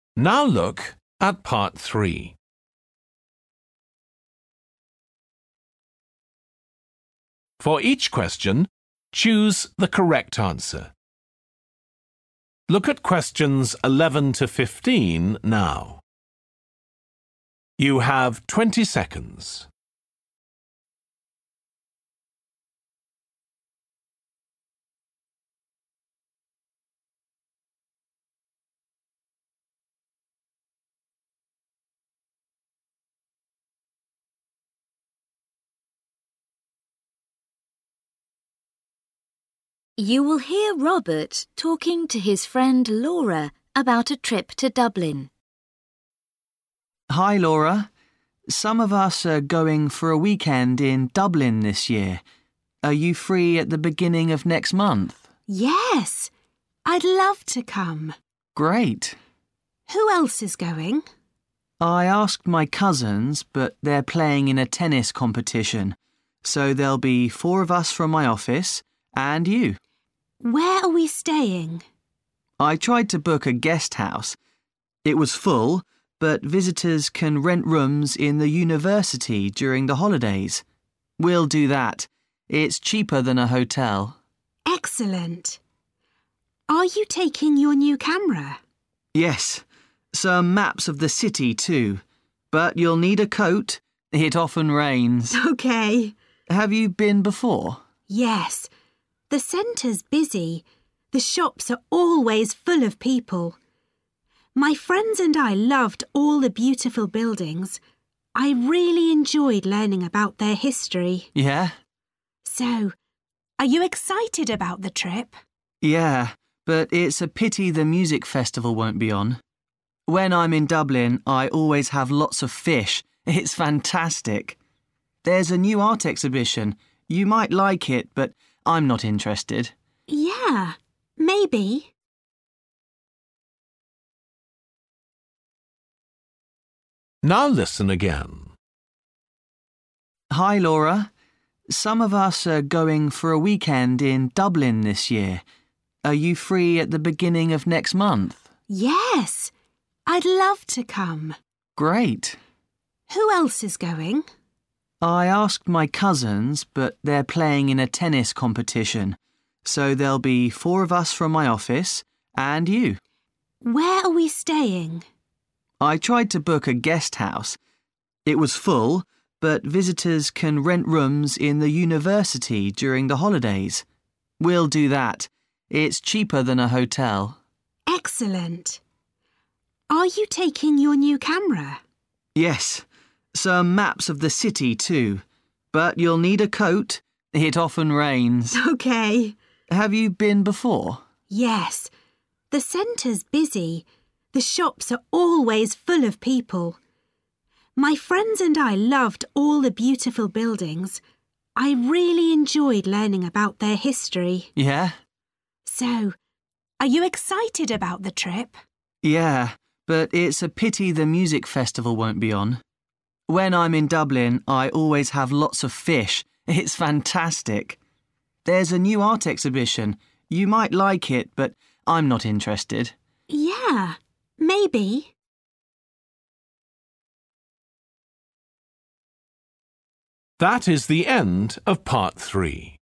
Now look at part 3. For each question, choose the correct answer. Look at questions 11 to 15 now. You have 20 seconds. You will hear Robert talking to his friend Laura about a trip to Dublin. Hi, Laura. Some of us are going for a weekend in Dublin this year. Are you free at the beginning of next month? Yes, I'd love to come. Great. Who else is going? I asked my cousins, but they're playing in a tennis competition. So there'll be 4 of us from my office and you. Where are we staying? I tried to book a guest house. It was full, but visitors can rent rooms in the university during the holidays. We'll do that. It's cheaper than a hotel. Excellent. Are you taking your new camera? Yes, some maps of the city too. But you'll need a coat. It often rains. OK. Have you been before? Yes. The centre's busy. The shops are always full of people. My friends and I loved all the beautiful buildings. I really enjoyed learning about their history. Yeah? So, are you excited about the trip? Yeah, but it's a pity the music festival won't be on. When I'm in Dublin, I always have lots of fish. It's fantastic. There's a new art exhibition. You might like it, but I'm not interested. Yeah, maybe. Now listen again. Hi, Laura. Some of us are going for a weekend in Dublin this year. Are you free at the beginning of next month? Yes, I'd love to come. Great. Who else is going? I asked my cousins, but they're playing in a tennis competition. So there'll be 4 of us from my office and you. Where are we staying? I tried to book a guest house. It was full, but visitors can rent rooms in the university during the holidays. We'll do that. It's cheaper than a hotel. Excellent. Are you taking your new camera? Yes, some maps of the city too. But you'll need a coat. It often rains. OK. Have you been before? Yes. The centre's busy. The shops are always full of people. My friends and I loved all the beautiful buildings. I really enjoyed learning about their history. Yeah? So, are you excited about the trip? Yeah, but it's a pity the music festival won't be on. When I'm in Dublin, I always have lots of fish. It's fantastic. There's a new art exhibition. You might like it, but I'm not interested. Yeah, maybe. That is the end of part 3.